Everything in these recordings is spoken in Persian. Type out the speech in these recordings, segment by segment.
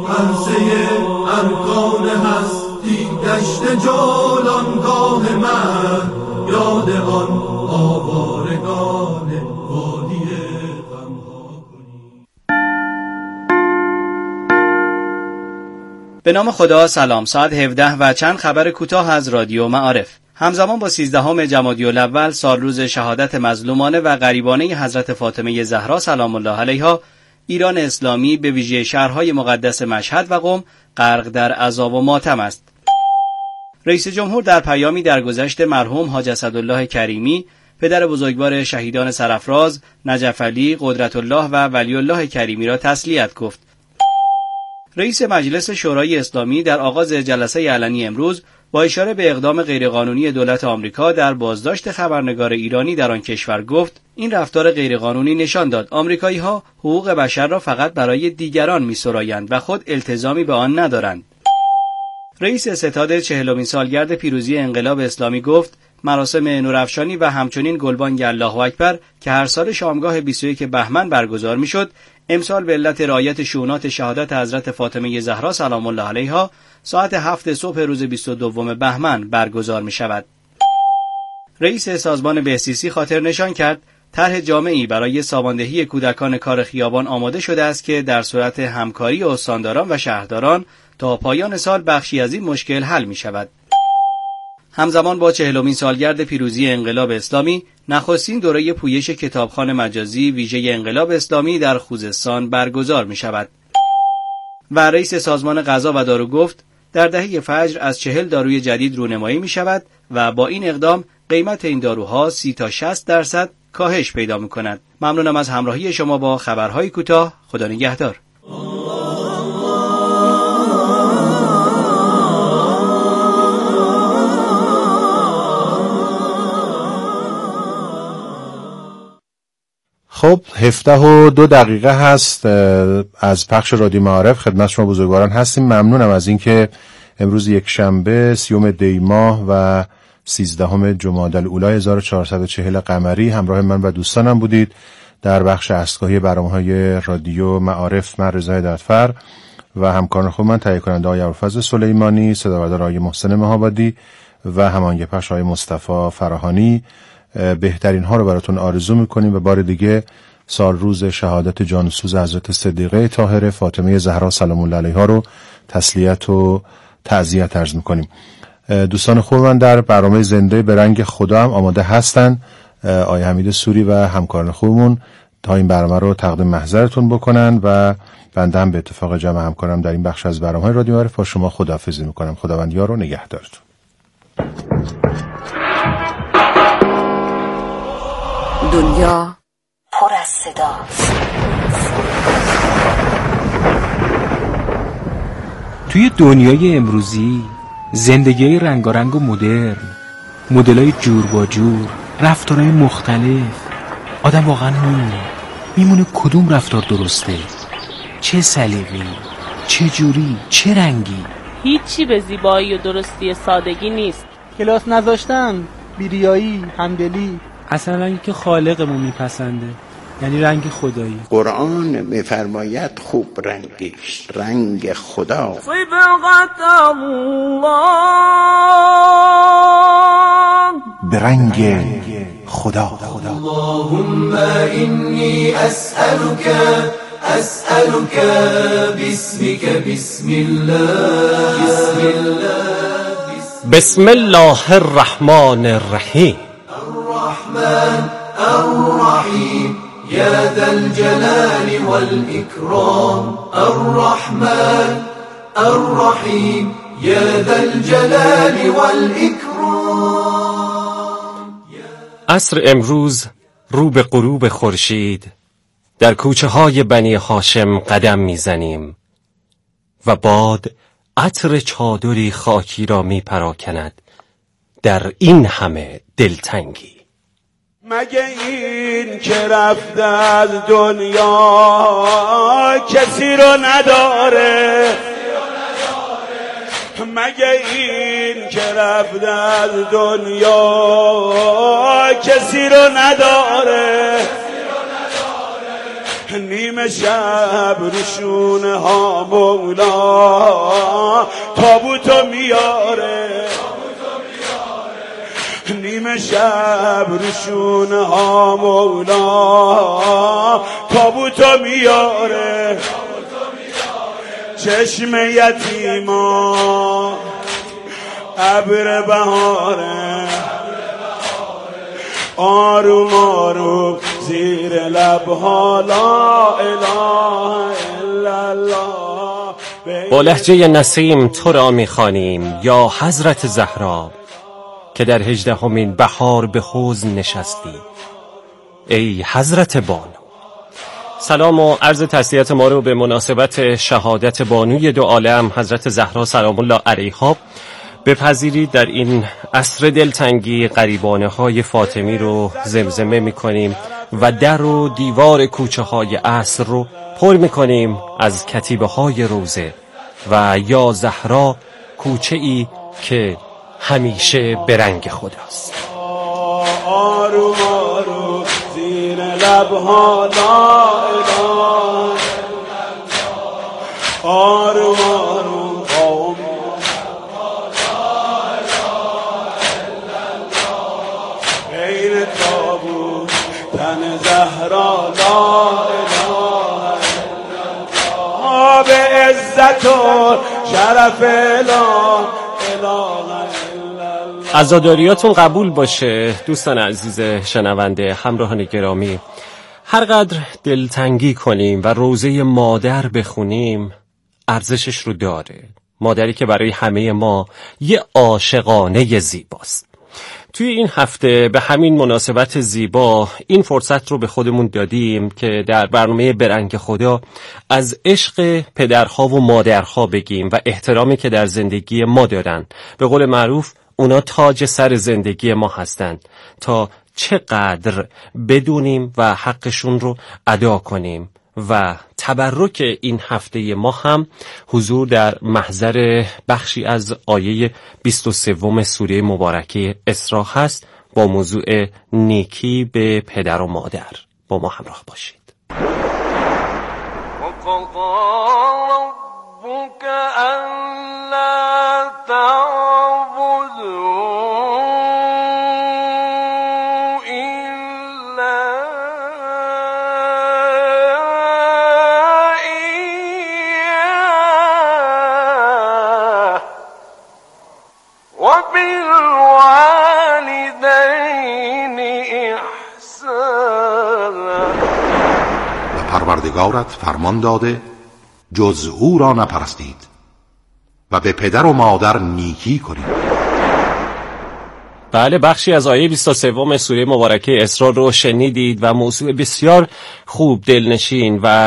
عرصه ارکان هستی دشت جولانگاه من، یاد آن آوارگان وادی غمها کنی. به نام خدا. سلام. ساعت 17 و چند خبر کوتاه از رادیو معارف. همزمان با 13 جمادی الاول سال روز شهادت مظلومانه و غریبانه حضرت فاطمه زهرا سلام الله علیها، ایران اسلامی به ویژه شهرهای مقدس مشهد و قم غرق در عذاب و ماتم است. رئیس جمهور در پیامی درگذشت مرحوم حاج اسدالله کریمی، پدر بزرگوار شهیدان سرافراز، نجف علی، قدرت الله و ولی الله کریمی را تسلیت گفت. رئیس مجلس شورای اسلامی در آغاز جلسه علنی امروز با اشاره به اقدام غیرقانونی دولت آمریکا در بازداشت خبرنگار ایرانی در آن کشور گفت این رفتار غیرقانونی نشان داد آمریکایی‌ها حقوق بشر را فقط برای دیگران می‌سرایند و خود التزامی به آن ندارند. رئیس ستاد 40مین سالگرد پیروزی انقلاب اسلامی گفت مراسم نورافشانی و همچنین گلبانگ الله اکبر که هر سال شامگاه 21 بهمن برگزار می‌شد، امسال به علت رعایت شؤونات شهادت حضرت فاطمه زهرا سلام الله علیها ساعت 7 صبح روز 22 بهمن برگزار می شود. رئیس سازمان بهسیسی خاطر نشان کرد طرح جامعی برای ساماندهی کودکان کار خیابان آماده شده است که در صورت همکاری استانداران و شهرداران تا پایان سال بخشی از این مشکل حل می شود. همزمان با 40مین سالگرد پیروزی انقلاب اسلامی، نخستین دوره پویش کتابخوان مجازی ویژه انقلاب اسلامی در خوزستان برگزار می شود. و رئیس سازمان غذا و دارو گفت در دهه فجر از 40 داروی جدید رونمایی می شود و با این اقدام قیمت این داروها 30 تا 60% کاهش پیدا می کند. ممنونم از همراهی شما با خبرهای کوتاه. خدا نگهدار. خب 17:02 هست از پخش رادیو معارف خدمت شما بزرگواران هستیم. ممنونم از اینکه امروز یک شنبه 30 دی ماه و 13 جمادی الاولی 1440 قمری همراه من و دوستانم بودید در بخش اسکاهی برنامه‌های رادیو معارف. من رضا هدایتفر و همکاران خود من تهیه کننده آقای ابوالفضل سلیمانی، صداوردار آقای محسن مهابادی و هماهنگ پخش آقای مصطفی فراهانی بهترین ها رو براتون آرزو میکنیم و بار دیگه سال روز شهادت جانسوز حضرت صدیقه طاهره فاطمه زهرا سلام الله علیها رو تسلیت و تعزیت عرض میکنیم. دوستان خوب من در برنامه زنده به رنگ خدا هم آماده هستن. آقای حمید سوری و همکاران خوبمون تا این برنامه رو تقدیم محضرتون بکنن و بنده هم به اتفاق جمع همکارم در این بخش از برنامه رادیو معارف با شما خداحافظی میکنم. خداوند یار و نگهدارتون. دنیا پر از صداست. توی دنیای امروزی زندگی رنگارنگ و مدرن، مدلای جور با جور، رفتارهای مختلف، آدم واقعا میمونه کدوم رفتار درسته، چه سلیقه‌ای، چه جوری، چه رنگی. هیچی به زیبایی و درستی سادگی نیست. کلاس نذاشتن، بیریایی، همدلی، اصلا رنگی که خالقمون میپسنده، یعنی رنگ خدایی. قرآن میفرماید خوب رنگیش رنگ خدا. صبغت الله، به رنگ خدا. اللهم انی اسألک باسمک بسم الله بسم الله الرحمن الرحیم الرحمن الرحیم یا ذا الجلال والإکرام الرحمن الرحیم یا ذا الجلال والإکرام. عصر امروز رو به غروب خورشید در کوچه های بنی هاشم قدم میزنیم و باد عطر چادری خاکی را می پراکند در این همه دلتنگی. مگه این که رفته از دنیا کسی رو نداره، مگه این که رفته از دنیا کسی رو نداره، نیمه شب روشونه ها مولا تابوتو میاره، نیمه شب روشونه ها مولا تابوتو میاره، چشم یتیما ابر بهاره، آروم آروم زیر لبها لا اله الا الله. با لهجه نسیم تو را میخوانیم یا حضرت زهرا که در 18مین بهار به حوض نشستی ای حضرت بانو. سلام و عرض تسلیت ما رو به مناسبت شهادت بانوی دو عالم حضرت زهرا سلام الله علیها بپذیرید. در این عصر دلتنگی غریبانه های فاطمی رو زمزمه میکنیم و در و دیوار کوچه های عصر رو پر میکنیم از کتیبه های روزه و یا زهرا کوچه ای که همیشه به رنگ خداست. آروم آروم زیر لبها لا اله، آروم آروم قوم بین تابوت تن زهرا لا اله الا به عزت و شرف لا اله. عزاداریاتون قبول باشه دوستان عزیز شنونده همراهان گرامی. هر قدر دلتنگی کنیم و روزه مادر بخونیم ارزشش رو داره. مادری که برای همه ما یه عاشقانه زیباست. توی این هفته به همین مناسبت زیبا این فرصت رو به خودمون دادیم که در برنامه برنگ خدا از عشق پدرها و مادرها بگیم و احترامی که در زندگی ما دارن. به قول معروف اونا تاج سر زندگی ما هستند تا چقدر بدونیم و حقشون رو ادا کنیم. و تبرک این هفته ما هم حضور در محضر بخشی از آیه 23 سوره مبارکه اسراء هست با موضوع نیکی به پدر و مادر. با ما همراه باشید. پروردگارت فرمان داده جز او را نپرستید و به پدر و مادر نیکی کنید. بله، بخشی از آیه 23 سوره مبارکه اسراء رو شنیدید و موضوع بسیار خوب، دلنشین و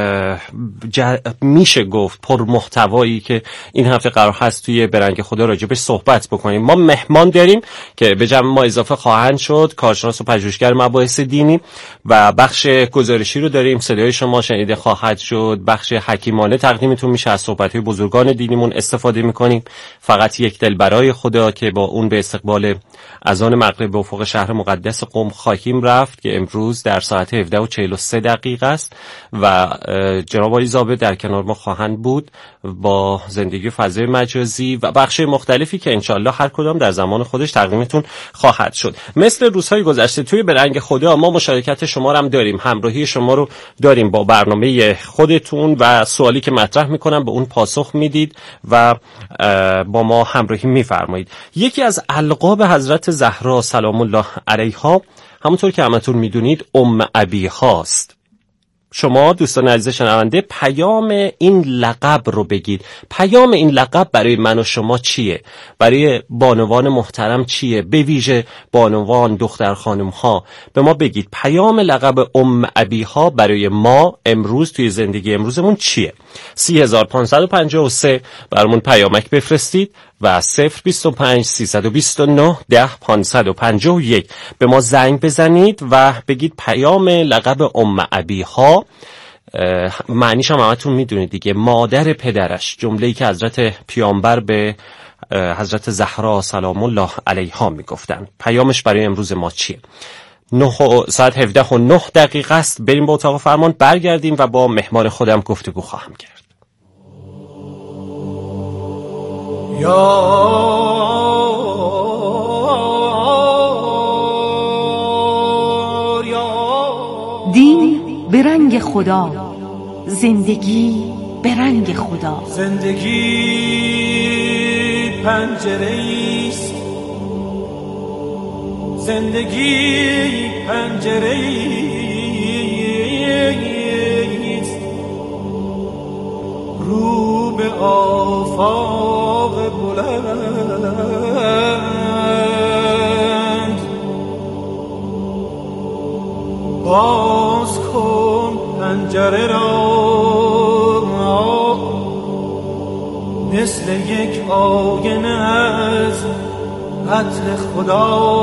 میشه گفت پر محتوایی که این هفته قرار هست توی برنگ خدا راجبش صحبت بکنیم. ما مهمان داریم که به جمع ما اضافه خواهند شد، کارشناس و پژوهشگر مباحث دینی، و بخش گزارشی رو داریم، صدای شما شنیده خواهد شد. بخش حکیمانه تقدیمتون میشه، از صحبت‌های بزرگان دینیمون استفاده میکنیم. فقط یک دل برای خدا که با اون به استقبال اذان مغرب به افق شهر مقدس قم خواهیم رفت که امروز در ساعت 17:43 است و جناب آقای ضابط در کنار ما خواهند بود با زندگی فضای مجازی و بخش مختلفی که انشالله هر کدام در زمان خودش تقدیمتون خواهد شد. مثل روزهای گذشته توی برنگ خدا ما مشارکت شما رو هم داریم، همراهی شما رو داریم با برنامه خودتون و سوالی که مطرح میکنم به اون پاسخ میدید و با ما همراهی میفرمایید. یکی از القاب حضرت زهرا سلام الله علیها همونطور که همتون میدونید ابی هاست. شما دوستان عزیز شنونده پیام این لقب رو بگید. پیام این لقب برای من و شما چیه؟ برای بانوان محترم چیه؟ به ویژه بانوان، دختر خانم ها به ما بگید پیام لقب ابی ها برای ما امروز توی زندگی امروزمون چیه؟ 30553 برامون پیامک بفرستید و 025 329 10 551 به ما زنگ بزنید و بگید پیام لقب ابی ها معنیش هم همتون میدونید دیگه، مادر پدرش، جمله‌ای که حضرت پیامبر به حضرت زهرا سلام الله علیها میگفتن. پیامش برای امروز ما چیه؟ ساعت 17:09 است. بریم به اتاق فرمان، برگردیم و با مهمان خودم گفتگو خواهم کرد. دین به رنگ خدا، زندگی به رنگ خدا. زندگی پنجره‌ایست، زندگی پنجره‌ایست، رو به آفاق بلند. باز کن پنجره را، مثل یک آینه از عطر خدا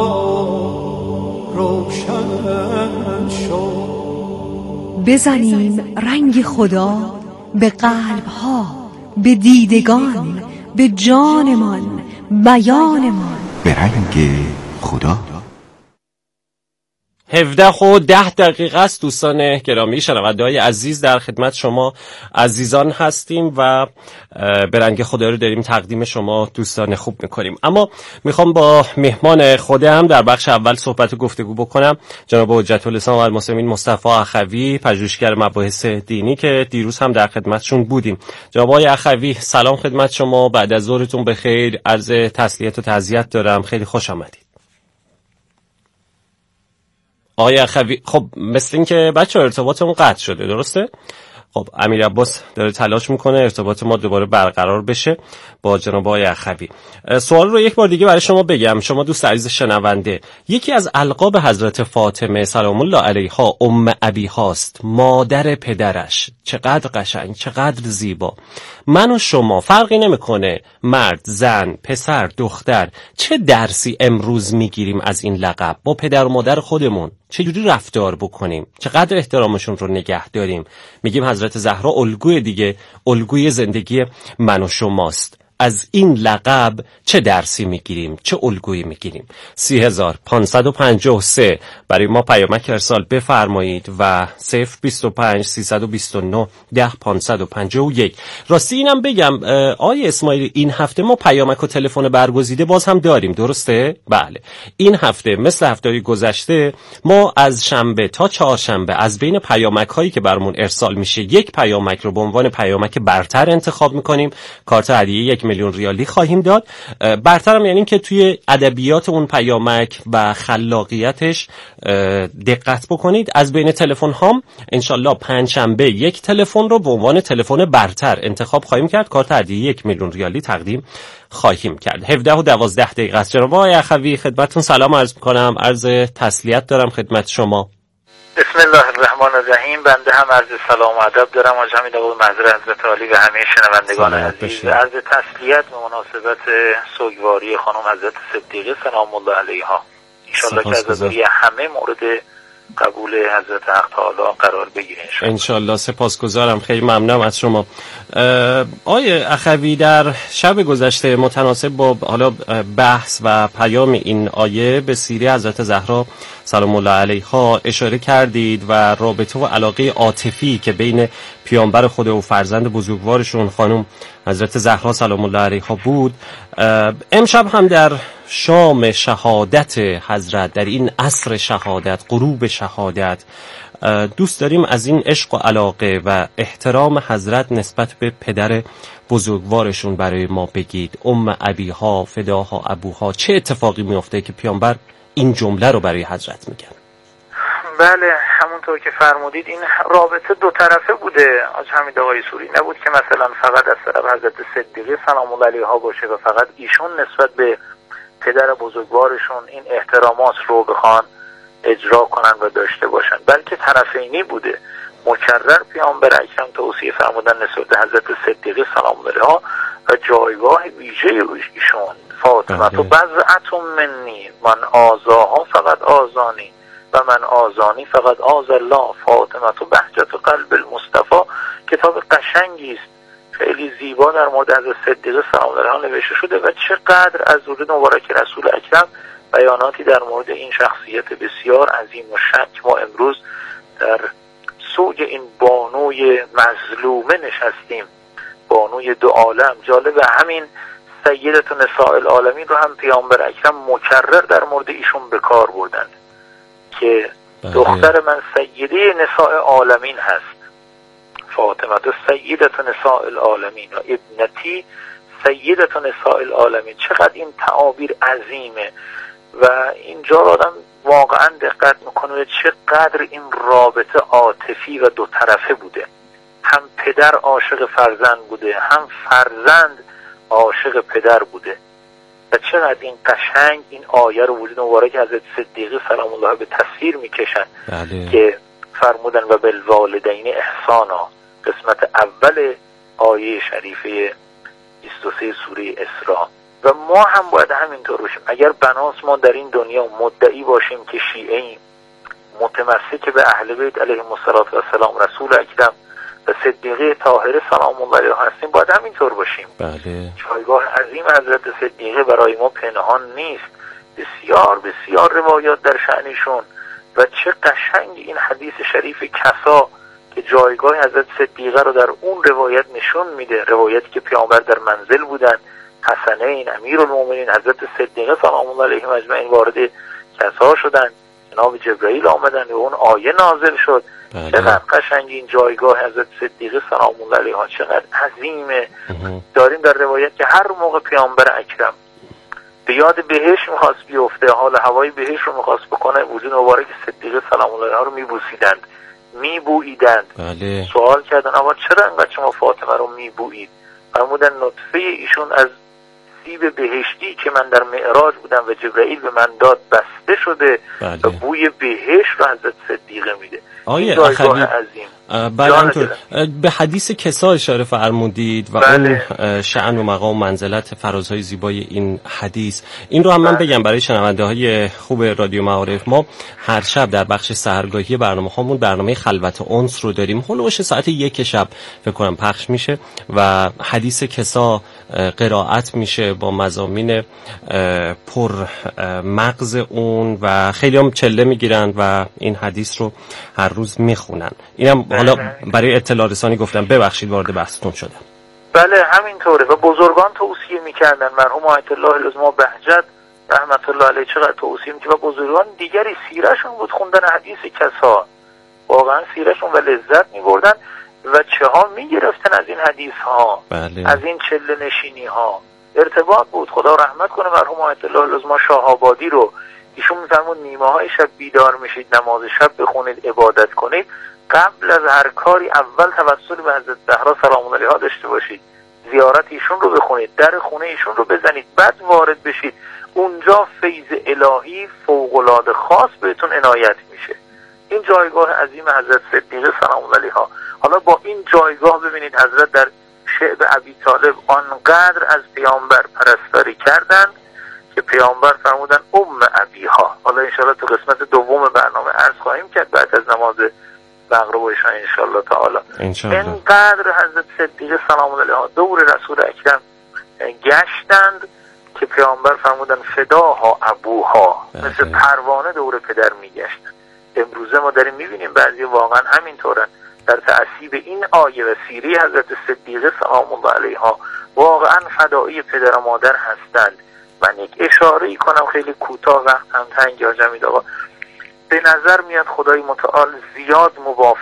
روشن شد. بزنیم رنگ خدا به قلب‌ها، به دیدگان، به جانمان، بیانمان. به رنگ خدا. 17:10 است. دوستان گرامی، شنونده‌های عزیز، در خدمت شما عزیزان هستیم و به رنگ خدا رو داریم تقدیم شما دوستان خوب میکنیم. اما میخوام با مهمان خودم در بخش اول صحبت و گفتگو بکنم، جناب حجت الاسلام و المسلمین مصطفی اخوی، پژوهشگر مباحث دینی که دیروز هم در خدمتشون بودیم. جناب آقای اخوی، سلام خدمت شما، بعد از ظهرتون بخیر، عرض تسلیت و تعزیت دارم، خیلی خوش آمدید. آقای اخوی، خب مثل این که بچه ارتباطمون قطع شده، درسته؟ خب امیر عباس داره تلاش میکنه ارتباط ما دوباره برقرار بشه با جناب آقای اخوی. سوال رو یک بار دیگه برای شما بگم، شما دوست عزیز شنونده، یکی از القاب حضرت فاطمه سلام الله علیها ام ابی هاست، مادر پدرش. چقدر قشنگ، چقدر زیبا. من و شما فرقی نمیکنه، مرد، زن، پسر، دختر، چه درسی امروز میگیریم از این لقب؟ با پدر و مادر خودمون چجوری رفتار بکنیم؟ چقدر احترامشون رو نگه داریم؟ میگیم حضرت زهرا الگوی دیگه، الگوی زندگی من و شماست. از این لقب چه درسی میگیریم؟ چه الگویی میگیریم؟ 30553 برای ما پیامک ارسال بفرمایید و 025 329 10551. راستی اینم بگم آقای اسماعیلی، این هفته ما پیامک و تلفن برگزیده باز هم داریم، درسته؟ بله. این هفته مثل هفته‌های گذشته ما از شنبه تا چهارشنبه از بین پیامک هایی که برامون ارسال میشه یک پیامک رو به عنوان پیامک برتر انتخاب میکنیم. کارت هدیه 1,000,000 ریالی خواهیم داد. برترم یعنی که توی ادبیات اون پیامک و خلاقیتش دقت بکنید. از بین تلفن هام انشالله پنجشنبه یک تلفن رو به عنوان تلفن برتر انتخاب خواهیم کرد. کارت هدیه 1,000,000 ریالی تقدیم خواهیم کرد. 17:12 است. جناب آقای اخوی خدمتتون سلام عرض می‌کنم، عرض تسلیت دارم خدمت شما. بسم الله الرحمن الرحیم. بنده هم عرض سلام و ادب دارم و جمعی دقیق محضر حضرت عالی و همه شنوندگان عزیز. عرض تسلیت به مناسبت سوگواری خانم حضرت صدیقه سلام الله علیها. انشالله که از همه مورد قبول حضرت حق تعالی قرار بگیره انشالله. سپاسگزارم، خیلی ممنونم از شما. آقای اخوی، در شب گذشته متناسب با حالا بحث و پیام این آیه به سیره حضرت زهرا سلام الله علیها اشاره کردید و رابطه و علاقه عاطفی که بین پیامبر خدا و فرزند بزرگوارشون خانم حضرت زهرا سلام الله علیها بود. امشب هم در شام شهادت حضرت، در این عصر شهادت، غروب شهادت، دوست داریم از این عشق و علاقه و احترام حضرت نسبت به پدر بزرگوارشون برای ما بگید. ام ابیها فداها ابوها، چه اتفاقی میفته که پیامبر این جمله رو برای حضرت میگن؟ بله، همونطور که فرمودید این رابطه دو طرفه بوده. آج حمید آقای سوری نبود که مثلا فقط از طرف حضرت صدیقه سلام الله علیها باشه و فقط ایشون نسبت به پدر بزرگوارشون این احترامات رو بخوان اجرا کنن و داشته باشن، بلکه طرفینی بوده. مکرر پیامبر اکرم توصیه فرمودن نسبت به حضرت صدیقه سلام الله علیها و جایگاه ویژه ایشون. فاطمه تو بضعة منی، من آزاها فقط آزانی و من آزانی فقط آز الله. فاطمه تو بهجت قلب المصطفى کتاب قشنگی است، خیلی زیبا در مورد حضرت صدیقه سلام الله علیها نوشته شده و چقدر از ورود مبارک رسول اکرم بیاناتی در مورد این شخصیت بسیار عظیم و شان که ما امروز در سوی این بانوی مظلومه نشستیم، بانوی دو عالم. جالب همین سیدت نساء العالمین رو هم پیامبر اکرم مکرر در مورد ایشون به کار بردند که دختر من سیده نساء العالمین هست، فاطمه سیدت نساء العالمین و ابنتی سیدت نساء العالمین. چقدر این تعابیر عظیمه و اینجا آدم واقعا دقت میکنه چقدر این رابطه عاطفی و دو طرفه بوده. هم پدر عاشق فرزند بوده، هم فرزند عاشق پدر بوده و چقدر این قشنگ این آیه رو وجود مبارک حضرت صدیقه سلام الله به تفسیر میکشن که فرمودن و بالوالدین احسانا، قسمت اول آیه شریفه 23 سوره اسراء. و ما هم باید همینطور باشیم. اگر بناس ما در این دنیا مدعی باشیم که شیعه ایم، متمسک به اهل بیت علیهم السلام، رسول اکرم و صدیقه طاهره سلام الله علیها هستیم، باید همینطور باشیم. بله. جایگاه عظیم حضرت صدیقه برای ما پنهان نیست. بسیار بسیار روایات در شأنشون و چه قشنگ این حدیث شریف کسا که جایگاه حضرت صدیقه رو در اون روایت نشون میده. روایتی که پیامبر در منزل بودن، حسنین امیرالمومنین حضرت صدیقه سلام الله علیهم اجمعین وارد کسا شدن، جناب جبرئیل آمدن و اون آیه نازل شد. چقدر قشنگ این جایگاه حضرت صدیقه سلام الله علیها چقدر عظیمه. داریم در روایت که هر موقع پیامبر اکرم به یاد بهشت میخواست بیفته، حال هوای بهشت رو میخواست بکنه، وجود مبارک صدیقه سلام الله علیها رو میبوسیدند، میبوییدند. سوال کردن اما چرا انقدر شما فاطمه رو میبویید؟ فرمودن نطفه ایشون از سیب بهشتی که من در معراج بودم و جبرئیل به من داد بسته شده و بوی بهشت رو حضرت صدیقه میده. آیه اخوی عظیم. به حدیث کسا اشاره فرمودید و اون شأن و مقام و منزلت فرازهای زیبای این حدیث. این رو هم من بگم برای شنونده های خوب رادیو معارف، ما هر شب در بخش سحرگاهی برنامه هامون برنامه خلوت انس رو داریم، هولوش ساعت 1 شب فکر کنم پخش میشه و حدیث کسا قرائت میشه با مضامین پر مغز اون و خیلی هم چله میگیرن و این حدیث رو هر روز میخونن. اینم حالا برای اطلاع رسانی گفتم، ببخشید وارد بحثتون شدم. بله همینطوره و بزرگان توصیه میکردن. مرحوم آیت الله العظما بهجت رحمت الله علیه چقدر توصیه میکرد و بزرگان دیگری سیرشون بود خوندن حدیث کسا، واقعا سیرشون و لذت میبردن و چه ها میگرفتن از این حدیث ها. از این چله نشینی ها ارتباط بود. خدا رحمت کنه مرحوم آیت الله العظما شاه آبادی رو. ایشون میفرمود نیمه های شب بیدار میشید، نماز شب بخونید، عبادت کنید، قبل از هر کاری اول توسل به حضرت زهرا سلام الله علیها داشته باشید، زیارت ایشون رو بخونید، در خونه ایشون رو بزنید، بعد وارد بشید. اونجا فیض الهی فوق‌العاده خاص بهتون عنایت میشه. این جایگاه عظیم حضرت صدیقه سلام الله علیها. حالا با این جایگاه ببینید حضرت در شعب ابی طالب آنقدر از پیامبر پرستاری کردند که پیامبر فرمودن ابیها. حالا انشاءالله تو قسمت دوم برنامه عرض خواهیم کرد بعد از نماز مغرب و عشا انشاءالله تعالی. اینقدر حضرت صدیقه سلام الله علیها دور رسول اکرم گشتند که پیامبر فرمودن فداها ابوها، مثل پروانه دور پدر میگشتند. امروزه ما داریم میبینیم بعضی واقعا همینطورن. در تعصیب این آیه و سیره حضرت صدیقه سلام الله علیها واقعا فدایی پدر و مادر هستند. من یک اشاره کنم خیلی کوتاه، وقت هم تنگ یا جمعید آقا. به نظر میاد خدای متعال زیاد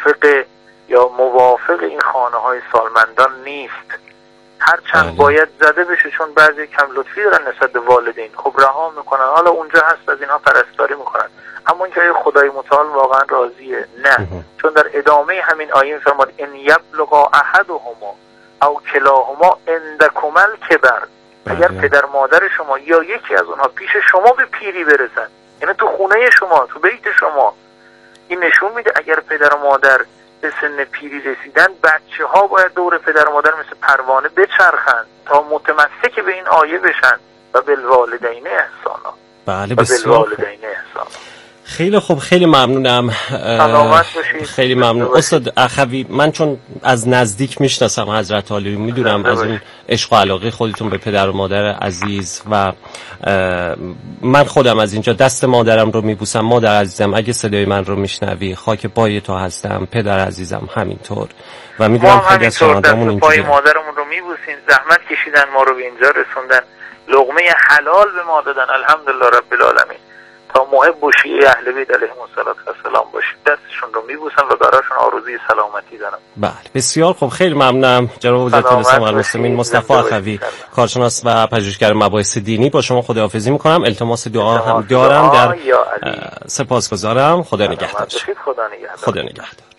موافق این خانه های سالمندان نیست، هرچند باید زده بشه، چون بعضی کم لطفی دارن نسبت به والدین، خب رها میکنن، حالا اونجا هست از اینها پرستاری میکنن، اما اینکه خدای متعال واقعا راضیه؟ نه. چون در ادامه همین آیه میفرماد ان یبلغا احدهما او کلاهما عندکم الکبر، اگر پدر مادر شما یا یکی از اونها پیش شما به پیری برسن، یعنی تو خونه شما، تو بیت شما، این نشون میده اگر پدر و مادر به سن پیری رسیدن، بچه ها باید دور پدر و مادر مثل پروانه بچرخند تا متمسک به این آیه بشن و بالوالدین احسانا. بله بسیار خیلی خوب، خیلی ممنونم. سلامت باشید. خیلی ممنون استاد اخوی. من چون از نزدیک میشناسم حضرت عالی، میدونم از اون عشق و علاقه خودتون به پدر و مادر عزیز و من خودم از اینجا دست مادرم رو میبوسم. مادر عزیزم اگه صدای من رو میشنوی خاک پای تو هستم، پدر عزیزم همینطور. و میدونم خیلی از شنونده‌مون اینجوریه. پای مادرمون رو میبوسیم، زحمت کشیدن ما رو به اینجا رسوندن، لقمه حلال به ما دادن، الحمدلله رب العالمین. تا محب و شیعه اهل بیت علیهم السلام باشید، دستشون رو میبوسم و براشون آرزوی سلامتی دارم. بله بسیار خوب، خیلی ممنونم جناب وزارت الاسلام و المسلمین مصطفی اخوی، کارشناس و پژوهشگر مباحث دینی. با شما خداحافظی میکنم، التماس دعا هم دارم. در سپاسگزارم. خدا نگهدار. خدا نگهدار.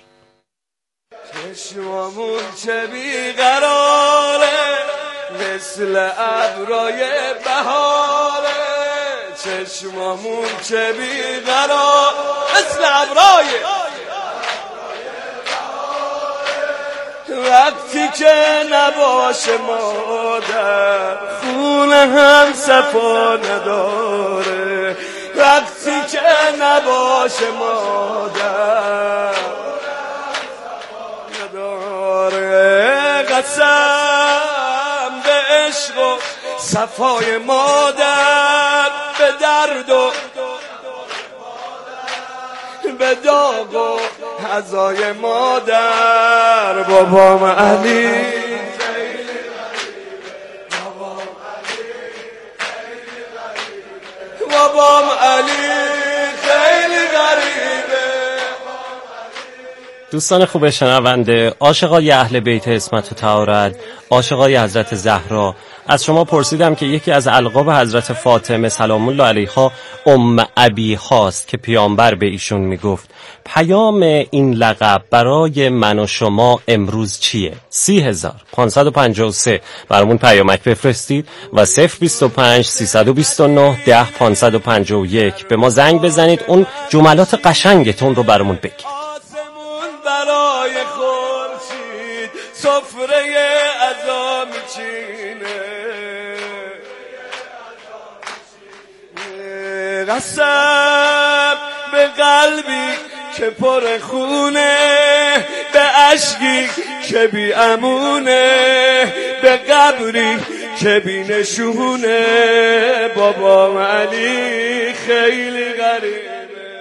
چشمامون چه بیقراره مثل ابرای بهاره، چشمامون چه بیقرار مثل ابرای وقتی که نباشه مادر خونه هم صفا نداره، وقتی که نباشه مادر نداره. قسم به عشق و صفای مادر، به درد و به داغ و عزای مادر. بابام علی بابام علی خیلی غریبه. دوستان خوب شنونده، عاشقای اهل بیت عصمت و طهارت، عاشقای حضرت زهرا، از شما پرسیدم که یکی از القاب حضرت فاطمه سلام الله علیها ابی هاست که پیامبر به ایشون میگفت. پیام این لقب برای من و شما امروز چیه؟ 30553 برامون پیامک بفرستید و 025 329 10 551 به ما زنگ بزنید، اون جملات قشنگتون رو برامون بگید. برای خورشید سفره عزا میچینه، قسم به قلبی که پر خونه، به عشقی که بی امونه، به قبری که بی نشونه. بابام علی خیلی غریبه.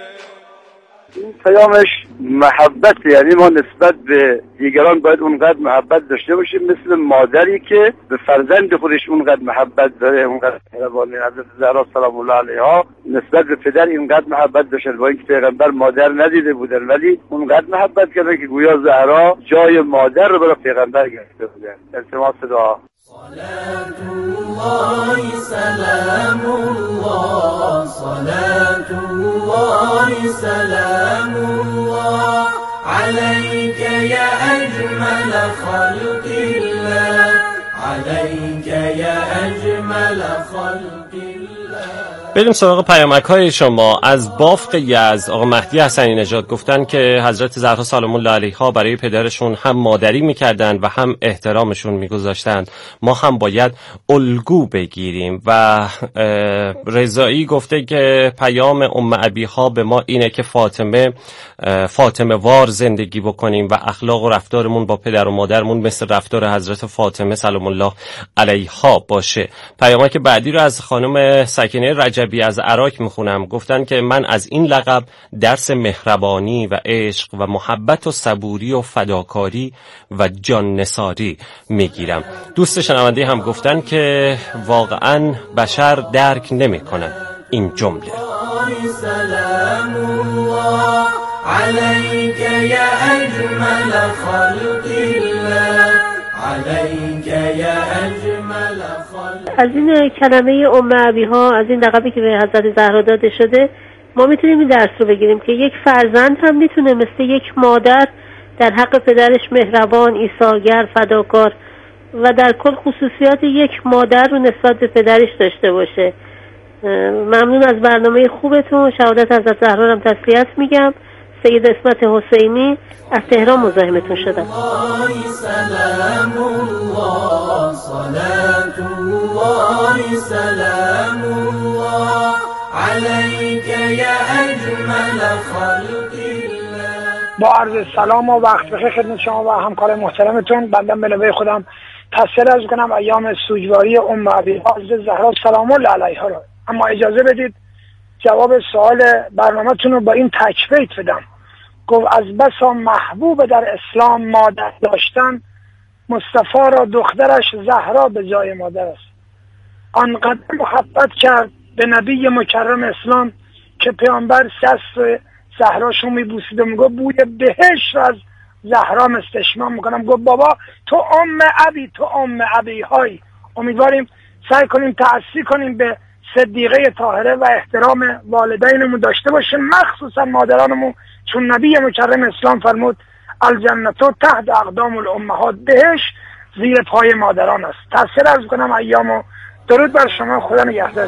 این پیامش محبت، یعنی ما نسبت به دیگران باید اونقدر محبت داشته باشیم مثل مادری که به فرزند خودش اونقدر محبت داره، اونقدر مهربانی. حضرت زهرا سلام الله علیها نسبت به پدر اینقدر محبت داشتن، با اینکه پیغمبر مادر ندیده بودن ولی اونقدر محبت کردن که گویا زهرا جای مادر رو برای پیغمبر گرفته بودن. التماس دعا. صلاة الله سلام الله، صلاة الله سلام الله عليك يا أجمل خلق الله، عليك يا أجمل خلق الله. بریم سراغ پیامک های شما. از بافق یزد آقا مهدی حسنی نژاد گفتن که حضرت زهرا سلام الله علیها برای پدرشون هم مادری میکردن و هم احترامشون میگذاشتند، ما هم باید الگو بگیریم. و رضایی گفته که پیام ابیها به ما اینه که فاطمه وار زندگی بکنیم و اخلاق و رفتارمون با پدر و مادرمون مثل رفتار حضرت فاطمه سلام الله علیها باشه. پیامک بعدی رو از خانم سکینه رجبی از عراق میخونم. گفتن که من از این لقب درس مهربانی و عشق و محبت و صبوری و فداکاری و جان نثاری میگیرم. دوست شنونده هم گفتن که واقعا بشر درک نمیکنه این جمله. سلام الله عليك يا أجمل خلق الله، عليك يا أجمل خلق. از این کلمه ابیها، از این لقبی که به حضرت زهرا داده شده، ما میتونیم این درس رو بگیریم که یک فرزند هم میتونه مثل یک مادر در حق پدرش مهربان، ایثارگر، فداکار و در کل خصوصیات یک مادر رو نسبت به پدرش داشته باشه. ممنون از برنامه خوبتون. شهادت حضرت زهرا هم تسلیت میگم. سید عصمت حسینی از تهران مزاحمتون شدم. سلام الله، صلاة الله سلام الله عليك يا أجمل با عرض سلام و وقت بخیر خدمت شما و همکار محترمتون. بندم به نوبه خودم تسلیت عرض کنم ایام سوگواری ام ابیها زهرا سلام الله علیها رو. اما اجازه بدید جواب سوال برنامه‌تون رو با این تکبیت بدم. گفت از بسا محبوب در اسلام مادر داشتن، مصطفی را دخترش زهرا به جای مادر است. آنقدر محبت کرد به نبی مکرم اسلام که پیامبر دست زهراشو میبوسید و میگفت بوی بهشت از زهرا استشمام میکنم. گفت بابا تو ام ابی های. امیدواریم سعی کنیم تأسی کنیم به صدیقه طاهره و احترام والدینمون داشته باشیم، مخصوصا مادرانمون، چون نبی مکرم اسلام فرمود الجنتو تحت اقدام الامهات، بهشت زیر پای مادران است. تأثیر عرض کنم ایامو. درود بر شما، خدا نگهدار.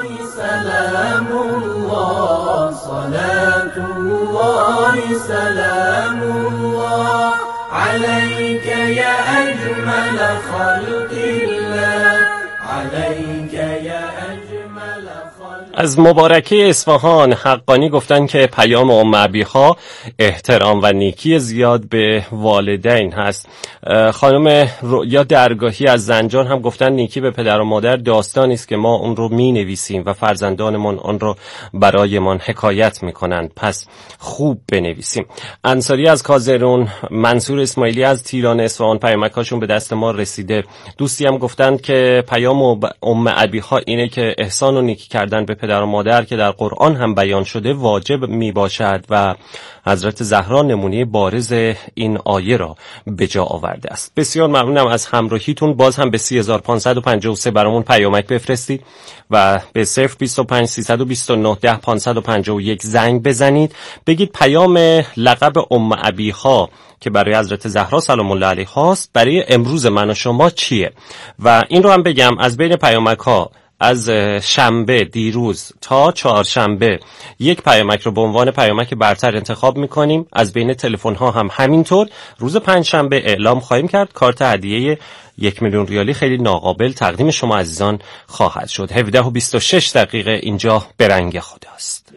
سلام الله صلاة الله سلام الله عليك يا أجمل خلق الله عليك يا أجمل خلق. از مبارکه اصفهان حقانی گفتن که پیام ام ابیها احترام و نیکی زیاد به والدین هست. خانم رؤیا درگاهی از زنجان هم گفتن نیکی به پدر و مادر داستانی است که ما اون رو می نویسیم و فرزندانمون اون رو برایمان حکایت می کنند، پس خوب بنویسیم. انصاری از کازرون، منصور اسماعیلی از تیران اصفهان پیامکاشون به دست ما رسیده. دوستی هم گفتن که پیام ام ابیها اینه که احسان و نیکی کردن به پدر و مادر که در قرآن هم بیان شده واجب می باشد و حضرت زهرا نمونه بارز این آیه را به جا آورده است. بسیار ممنونم از همراهیتون. باز هم به 3553 برامون پیامک بفرستید و به 025 329 10551 زنگ بزنید. بگید پیام لقب ام ابیها که برای حضرت زهرا سلام الله علیها است برای امروز من و شما چیه؟ و این رو هم بگم از بین پیامک ها از شنبه دیروز تا چهارشنبه یک پیامک رو به عنوان پیامک برتر انتخاب میکنیم. از بین تلفن ها هم همینطور. روز پنجشنبه اعلام خواهیم کرد. کارت هدیه 1,000,000 ریالی خیلی ناقابل تقدیم شما عزیزان خواهد شد. 17:26 اینجا به رنگ خداست.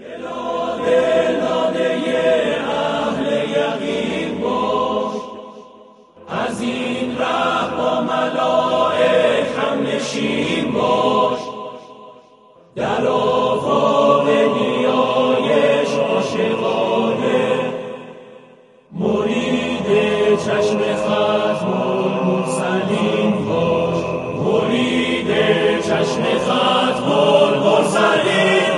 از این ره با ملائک هم نشین باش، در آفاق نیایش عاشقانه، مرید چشم ختم المرسلین باش، مرید چشم ختم المرسلین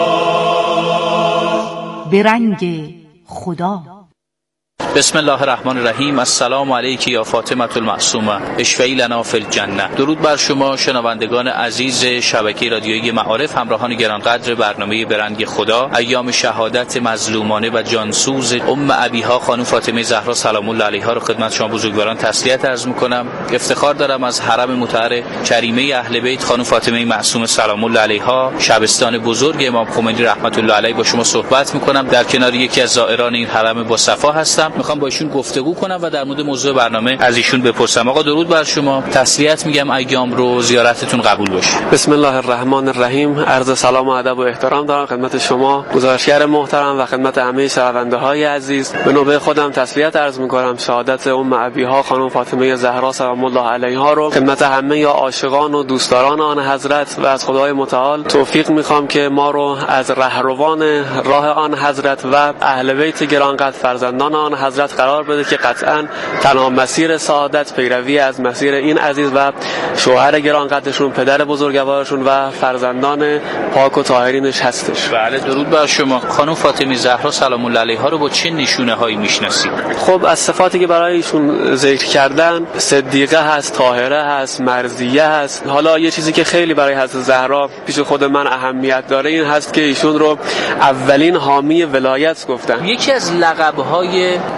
باش. به رنگ خدا. بسم الله الرحمن الرحیم. السلام علیکی یا فاطمه المعصومه اشفعی لنا فی الجنه. درود بر شما شنوندگان عزیز شبکه رادیویی معارف، همراهان گرانقدر برنامه به رنگ خدا. ایام شهادت مظلومانه و جانسوز ام ابیها خانم فاطمه زهرا سلام الله علیها رو خدمت شما بزرگواران تسلیت عرض میکنم. افتخار دارم از حرم مطهر کریمه اهل بیت خانم فاطمه معصومه سلام الله علیها، شبستان بزرگ امام خمینی رحمت الله علیه با شما صحبت میکنم. در کنار یکی از زائران این حرم با صفا هستم. میخوام با ایشون گفتگو کنم و در مورد موضوع برنامه از ایشون بپرسم. آقا درود بر شما، تسلیت میگم ایام رو زیارتتون قبول باشه. بسم الله الرحمن الرحیم. عرض سلام و ادب و احترام دارم خدمت شما گزارشگر محترم و خدمت همه شنونده های عزیز. به نوبه خودم تسلیت عرض میکنم شهادت ام ابیها خانم فاطمه زهرا سلام الله علیها رو خدمت همه عاشقان و دوستداران آن حضرت و از خدای متعال توفیق میخوام که ما رو از رهروان راه آن حضرت و اهل بیت گرانقدر فرزندان آن حضرت قرار بده که قطعاً تنها مسیر سعادت پیروی از مسیر این عزیز و شوهر گرانقدرشون، پدر بزرگوارشون و فرزندان پاک و طاهرینش هستش. بله درود بر شما. خانم فاطمه زهرا سلام الله علیها رو با چه نشونه هایی میشناسید؟ خب از صفاتی که برای ایشون ذکر کردن صدیقه هست، طاهره هست، مرضیه هست. حالا یه چیزی که خیلی برای حضرت زهرا پیش خود من اهمیت داره این هست که ایشون رو اولین حامی ولایت گفتن. یکی از لقب‌های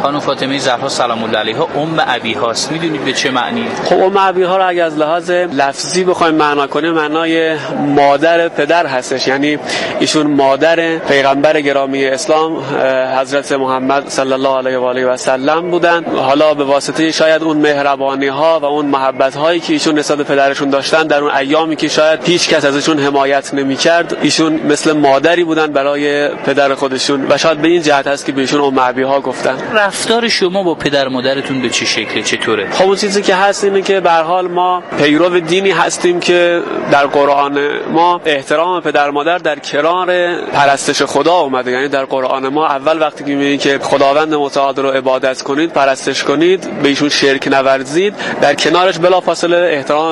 خانم فاطمه زهرا سلام الله علیها ام ابیها است، میدونید به چه معنی؟ خب ام ابیها را اگه از لحاظ لفظی بخوایم معنا کنیم معنای مادر پدر هستش، یعنی ایشون مادر پیغمبر گرامی اسلام حضرت محمد صلی الله علیه و آله و سلم بودن. حالا به واسطه شاید اون مهربانی ها و اون محبت هایی که ایشون نسبت به پدرشون داشتن در اون ایامی که شاید هیچ کس ازشون حمایت نمی‌کرد، ایشون مثل مادری بودن برای پدر خودشون و شاید به این جهت هست که بهشون ام ابیها گفتن. رفتار شما با پدر مادرتون به چه شکله، چطوره؟ خب اون چیزی که هست اینه که به هر حال ما پیرو دینی هستیم که در قرآن ما احترام پدر مادر در کنار پرستش خدا اومده. یعنی در قرآن ما اول وقتی که میگه که خداوند متعال رو عبادت کنید، پرستش کنید، به ایشون شرک نورزید، در کنارش بلافاصله احترام